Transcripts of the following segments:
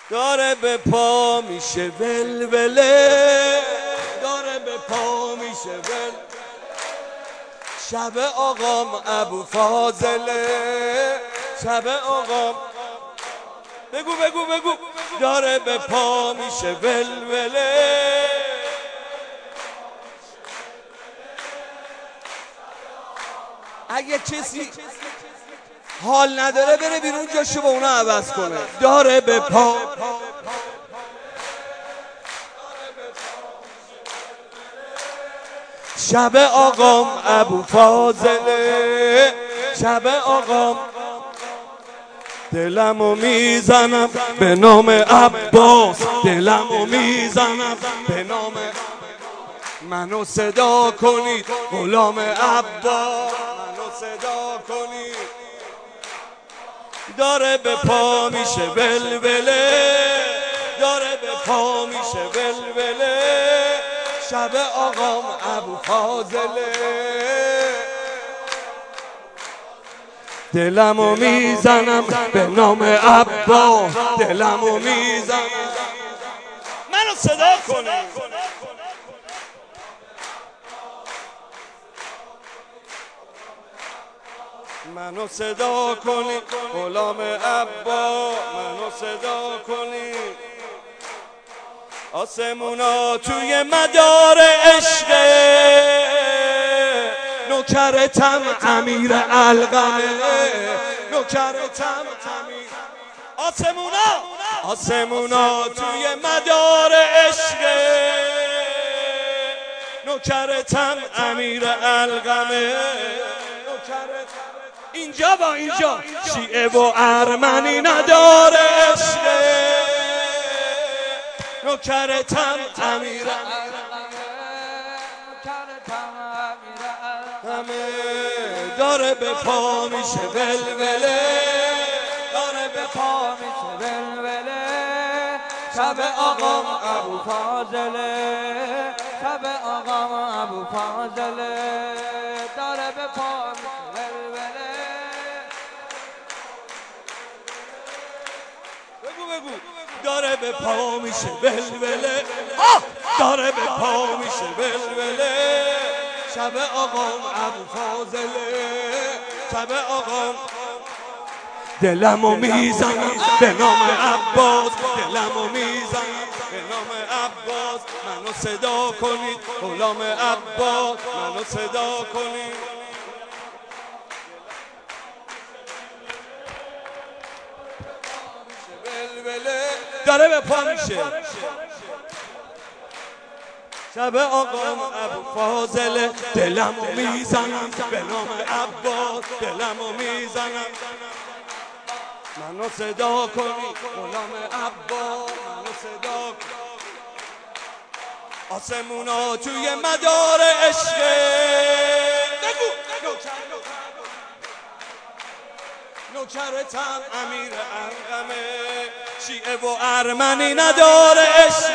داره به پا میشه ولوله، داره به پا میشه ول. شب آقام ابو فاضله، شب آقام بگو بگو بگو داره به پا میشه ولوله. اگه کسی حال نداره بره بیرون جاشو با اونا عوض کنه. داره به پا شب آقام ابو فاضله، شب آقام دلمو میزنم به نام عباس، دلمو میزنم به نام منو صدا کنید غلام عباس، منو صدا کنید. داره به پا میشه ولوله، داره به پا میشه ولوله. شب آقام ابو فاضله، دلمو میزنم به نام عباس، دلمو میزنم منو صدا کنید. منو صدا کنید غلام عباس، منو صدا کنید. آسمونا توی مدار عشق، نوکرتم امیر القمه، نوکرتم امیر. آسمونا توی مدار عشق، نوکرتم امیر القمه. اینجا با اینجا شیعه و ارمنی نداره عشق، نوکرتم امیر القمه. داره به پا میشه ولوله، داره به پا میشه ولوله. شب آقام ابو فاضله، شب آقام ابو فاضله. داره به پا میشه ولوله. بگو بگو داره به پا میشه ولوله، داره به پا میشه ولوله. شب آقام ابو فاضله، شب آقام دلمو میزنم به نام عباس، دلمو میزنم به نام عباس. منو صدا کنید غلام عباس، منو صدا کنید. داره به پا میشه شب آقام ابو فاضله، دلمو میزنم به نام عباس، دلمو میزنم. منو صدا کنی غلام عباس، منو صدا کنی. آسمونا توی مدار عشق، بگو نوکرتم امیر القمه. شیعه و ارمنی نداره عشق،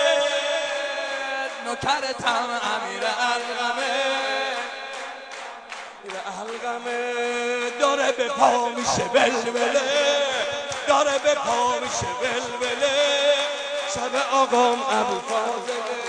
نوکرتم امیر القمه. داره به پا میشه ولوله، داره به پا میشه ولوله. شب آقام ابو فاضله،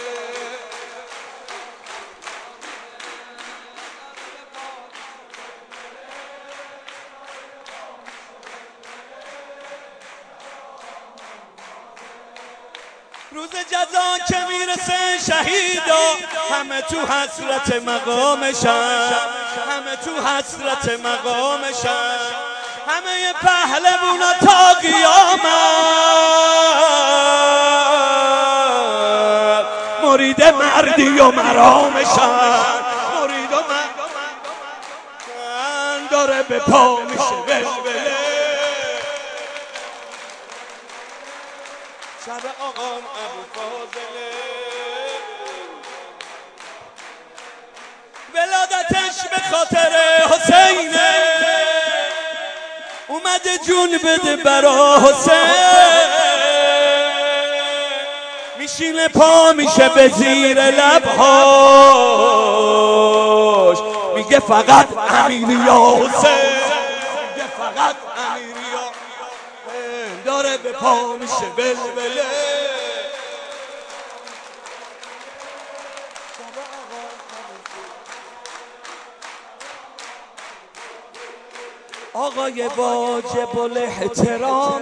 روز جزا که میرسه شهیدا، همه تو حسرت مقامشن، همه تو حسرت مقامشن. همه پهلوونا تا قیامت مرید مردی و مرامشن، مرید و مرامشن. داره به پا میشه ولوله، شب آقام ابو فاضله. ولادتش به خاطر حسینه، اومده جون بده برا حسین. میشینه پا میشه به زیر لبهاش، میگه فقط امیر یا حسین، میگه فقط امیر یا حسین. داره به پا میشه ولوله. آقای واجب الاحترام،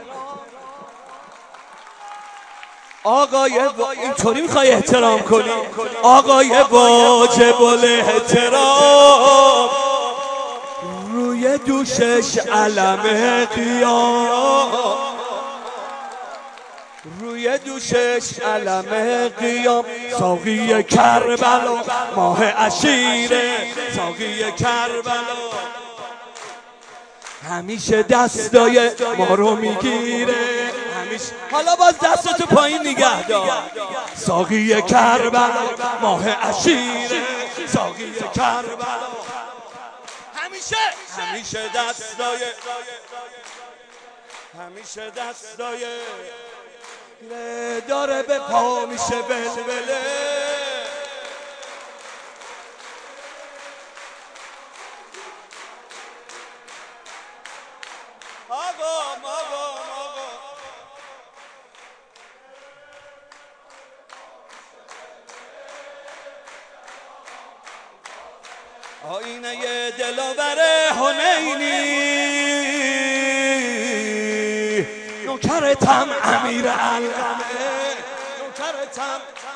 اینطوری میخوای احترام کنی؟ آقای واجب الاحترام، روی دوشش علم قیام، روی دوشش علم قیام، ساقی کربلا ماه عشیره، ساقی کربلا همیشه دستای ما رو میگیره، همیشه. حالا باز دستتو پایین نگه دار. ساقی کربلا ماه عشیره، ساقی کربلا همیشه دستای داره به پا میشه ولوله. آینه دلاور حنینی، نوکرتم امیر علقمه، نوکرتم.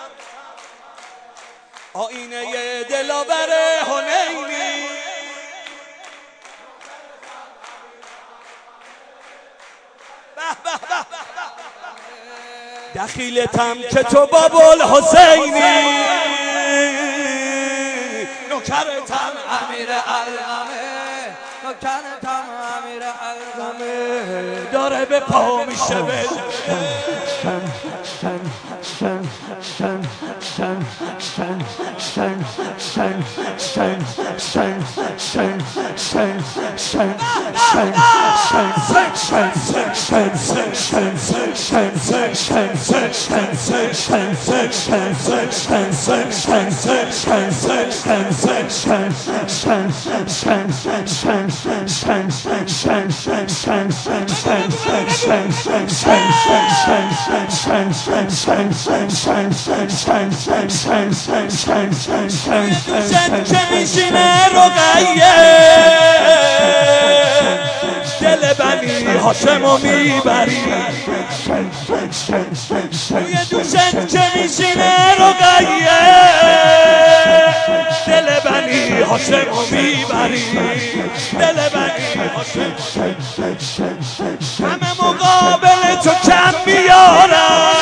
آینه دلاور حنینی، دخیلتم که تو بابل حسینی، نوکرتم امیر علقمه، نوکرتم امیر علقمه، داره به پا میشه که میشینه رقیه، دل بنی هاشمو میبری. روی دوشت که میشینه رقیه، دل بنی هاشمو میبری، دل بنی هاشم. همه مقابل تو کم بیارم،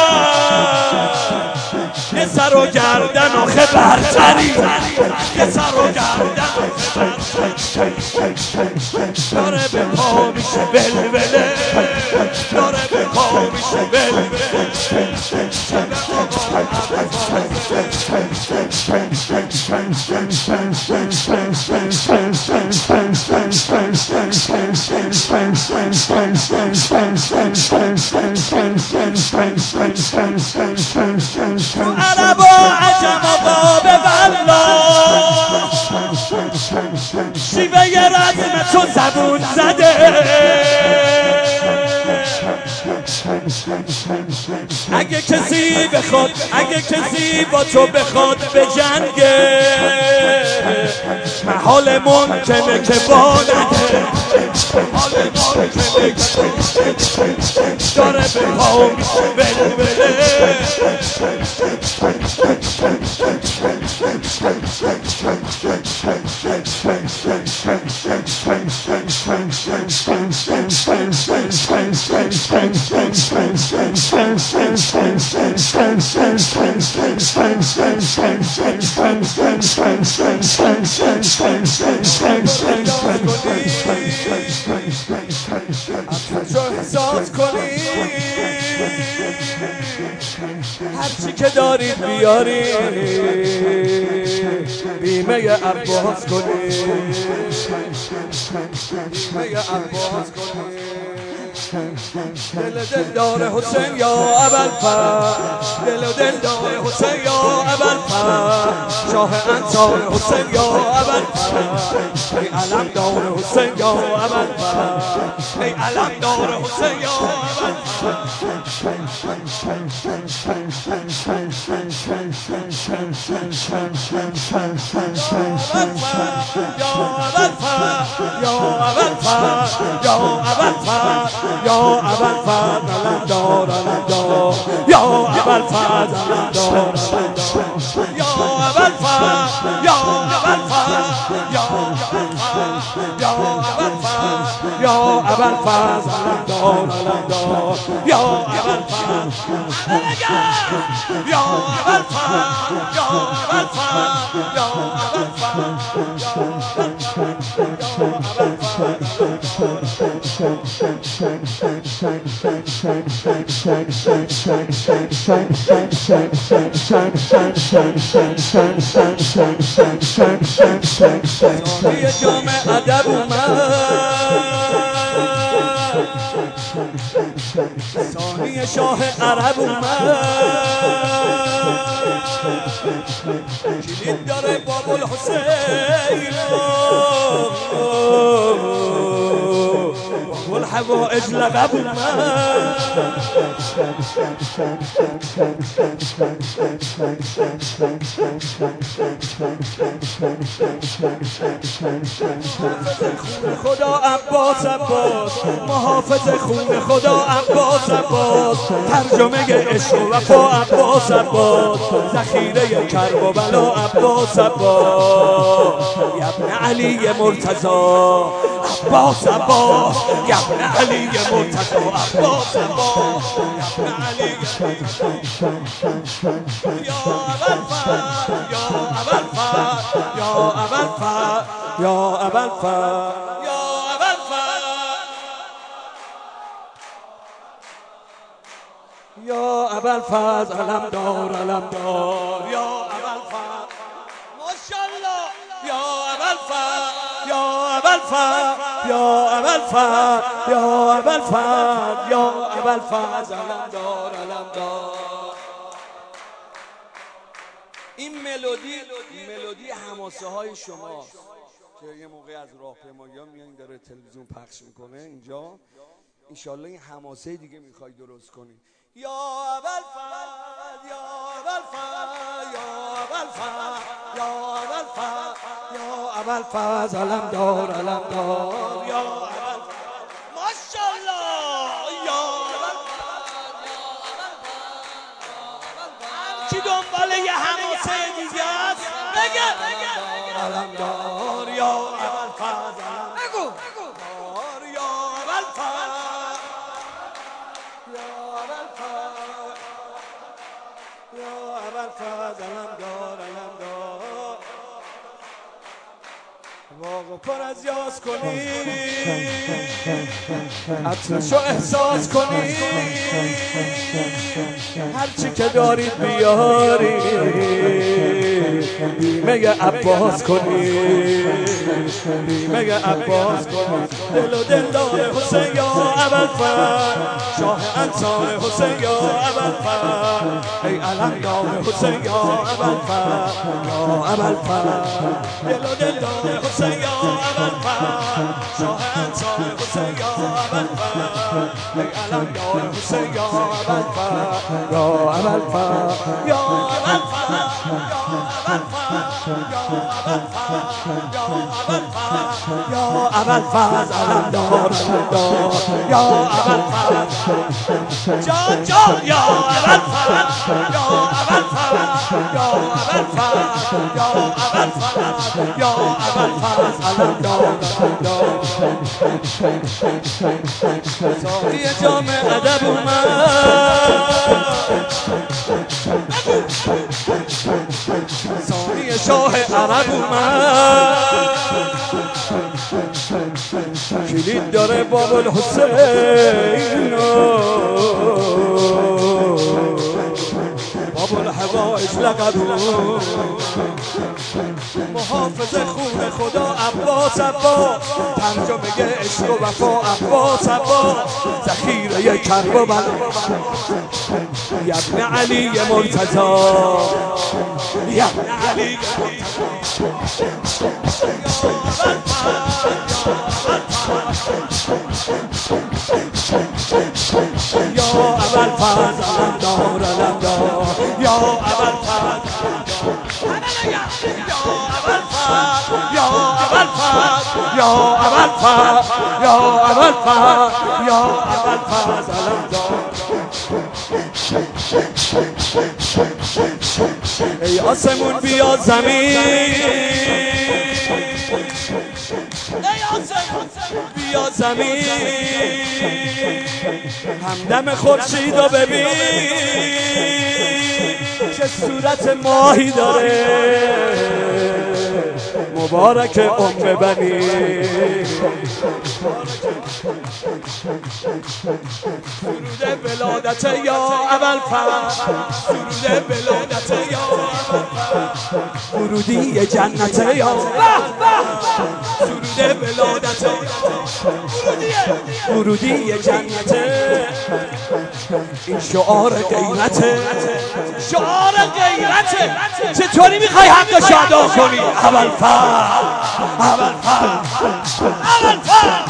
یه سر و گردن آخه برتری، یه سر و گردن آخه برتری، داره به پا میشه ولوله، داره به پا میشه ولوله. عرب و عجم آقا به والله، شیوه رزم تو زبون زده. اگه کسی بخواد، اگه کسی با تو بخواد به جنگه، محال ممکنه که با نده، محال ممکنه که داره به پا میشه ولوله. احساس کنی هرچی که دارید بیاری، بیمه عباس کنی، بیمه عباس کنی. دل دلدار حسین یا ابوالفضل، دل دلدار حسین یا ابوالفضل، شاه انصار حسین یا ابوالفضل، ای علمدار حسین یا ابوالفضل، ای علمدار حسین یا جام ادب ثانی شاه عرب اومد، کلید داره باب الحسین، باب الحوائج لقب اومد، خدا عباس عباس، محافظ خون خدا عباس عباس، ترجمه عشق و وفا عباس عباس، ذخیره کرب و بلا عباس عباس، ابن علی مرتضی عباس عباس، ابن علی مرتضی عباس عباس، ابن علی یا ابوالفضل یا ابوالفضل یا ابوالفضل یا ابوالفضل یا ابوالفضل یا ابوالفضل، علمدار علمدار یا ابوالفضل، ماشاءالله یا ابوالفضل یا ابوالفضل یا ابوالفضل یا ابوالفضل یا ابوالفضل، علمدار علمدار. این ملودی حماسه های شما که یه موقع از راهپیمایی‌ها میان داره تلویزیون پخش میکنه اینجا، انشالله این حماسه دیگه میخوای درست کنی. یا ابوالفضل یا ابوالفضل یا ابوالفضل یا ابوالفضل یا ابوالفضل، علمدار علمدار یا ابوالفضل، ماشاءالله یا ابوالفضل یا ابوالفضل. کی دنبال یه حماسه دیگه است بگه، علمدار یا ابوالفضل، بگو یا ابوالفضل یا ابوالفضل یا ابوالفضل، علمدار علمدار. واقع پر از یاس کنی، عطرشو احساس کنی، هرچی که دارید بیاری، بیمه عباس کنی، بیمه عباس کنی. دل و دلدار حسین یا ابوالفضل، شاه انصار حسین یا ابوالفضل، ای علمدار حسین یا ابوالفضل یا ابوالفضل. دل و دلدار حسین یا ابوالفضل، شاه انصار حسین یا ابوالفضل، ای علمدار حسین یا ابوالفضل یا ابوالفضل یا ابوالفضل یا ابوالفضل، علمدار علمدار یا ابوالفضل، جان جان یا ابوالفضل یا ابوالفضل یا ابوالفضل یا ابوالفضل یا ابوالفضل، علمدار علمدار. ساقی جام ادب اومد، ثانی شاه عرب اومد، کلید داره باب الحسین، باب الحوائج لقب حافظ خون خدا عباس عباس ترجمه عشق و وفا عباس عباس ذخیره کرب و بلا ابن علی مرتضی ابن علی یا اول فاز علمدار علمدار یا اول فاز یا اول فاز یا اول فاز یا اول فاز یا اول فاز علمدار ای آسمون بیا زمین بیا زمین همدم خورشید رو ببین چه صورت ماهی داره مبارک ام بنی سرود ولادت یا اول فاز سرود ولادت یا ورودی جنت یا سرود ولادت ورودی جنت این شعار غیرته شعار غیرته چطوری میخوای حقش ادا کنی اول فاز اول فاز اول فاز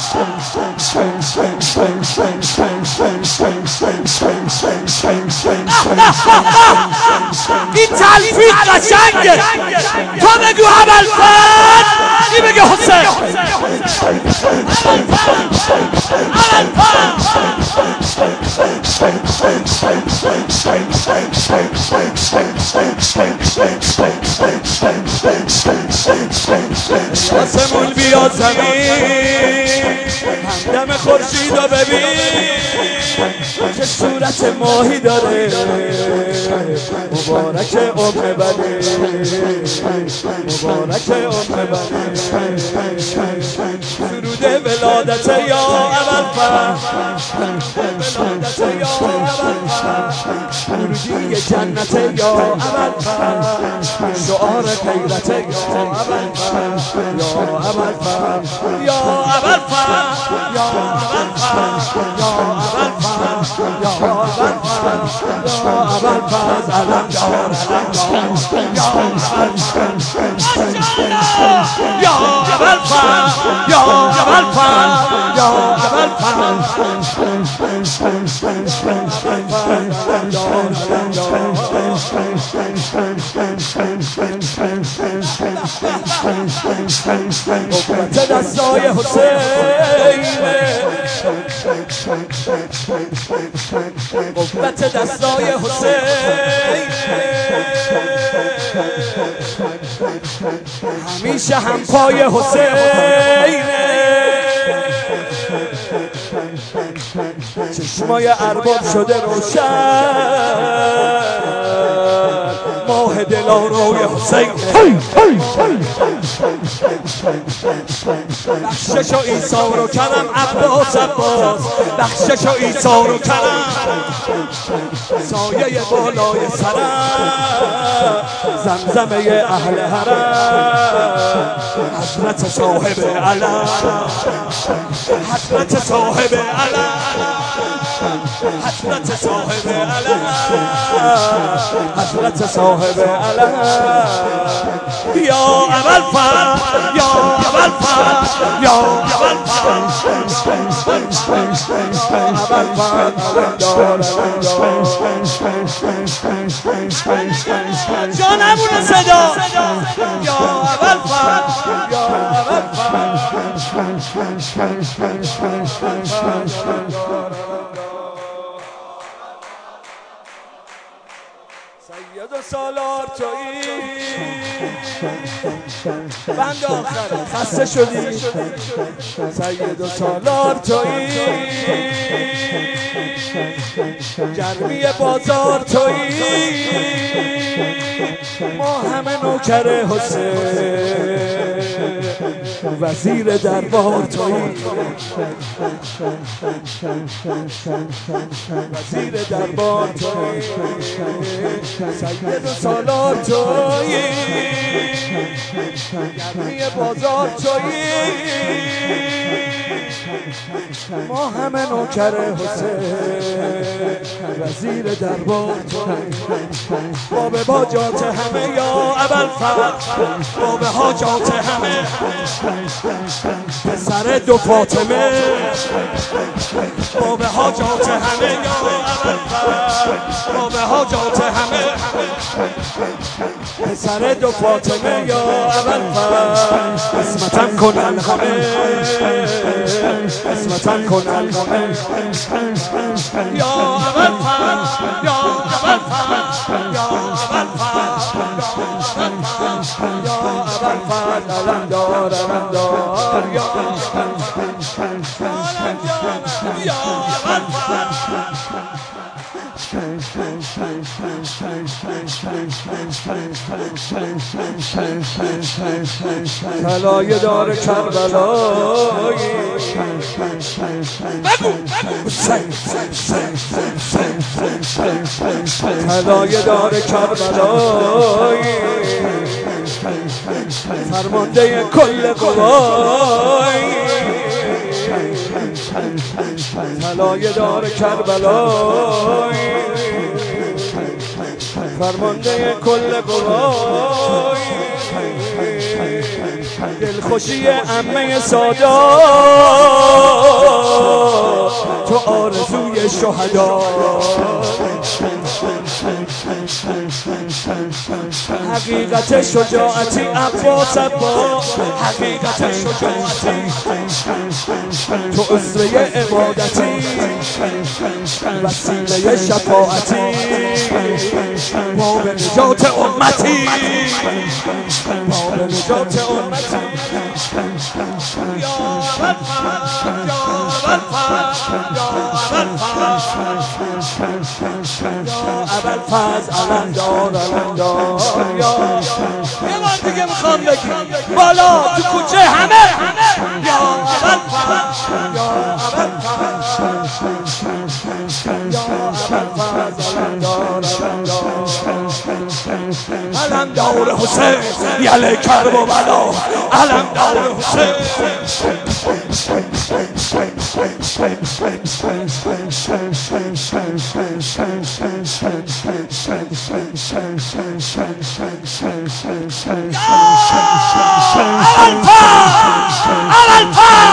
این تلفیق قشنگه تو بگو اول فاز این بگه حسین اول فاز آسمون بیا زمین همدم خورشید رو ببین چه صورت ماهی داره مبارک ام بنی مبارک ام بنی سرود ولادت یا اول فاز ولادت یا اول فاز ورودی جنت یا اول فاز شعار غیرت یا اول فاز یا اول فاز یا اول فاز یا اول فاز یا اول فاز یا اول فاز یا اول فاز علمدار یا اول فاز یا اول فاز یا اول فاز یا اول فاز قوت دستای حسینه قوت دستای حسینه همیشه هم پای حسینه چشمای ارباب شده روشن ماه دلاروی حسین بخشش و ایثار و کرم عباس عباس بخشش و ایثار و کرم سایه بالای سرم زمزمه اهل حرم حضرت صاحب علم حضرت صاحب علم حضرت صاحب علم حضرت صاحب علم یا اول فاز یا اول فاز یا اول فاز جانمون صدا یا اول فاز یا اول فاز سید و سالار تویی بند آخره خسته شدی سید و سالار تویی گرمی بازار تویی ما همه نوکر حسین وزیر دربار تویی، وزیر دربار تویی، سید و سالار تویی، گرمی بازار تویی، ما همه نوکر حسین، وزیر دربار تویی، باب حاجات همه یا ابوالفضل، باب حاجات همه، پسر دو فاطمه، باب حاجات همه یا ابوالفضل، باب حاجات همه، پسر دو فاطمه یا ابوالفضل، قسمتم کن الهمه، قسمتم کن الهمه یا ابوالفضل، یا ابوالفضل، یا ابوالفضل، یا ابوالفضل، علمدار علمدار یا طلایه دار کربلایی، طلایه دار کربلایی، فرمانده کل قوایی، طلایه دار کربلایی، فرمانده کل قوایی، دلخوشی عمه سادات، تو آرزوی شهدا، حقیقت شجاعتی عباس عباس، حقیقت شجاعتی تو اسوه عبادتی، وسیله شفاعتی، باب نجات امتی، باب نجات امتی یا ابوالفضل، یا ابوالفضل، یا ابوالفضل، علمدار علمدار یا یه بار دیگه میخوام بگیم بالا تو کوچه همه یا ابوالفضل، یا ابوالفضل، یا ابوالفضل، علمدار علمدار، علمدار حسین یله کرب و بلا، علمدار حسین على الفار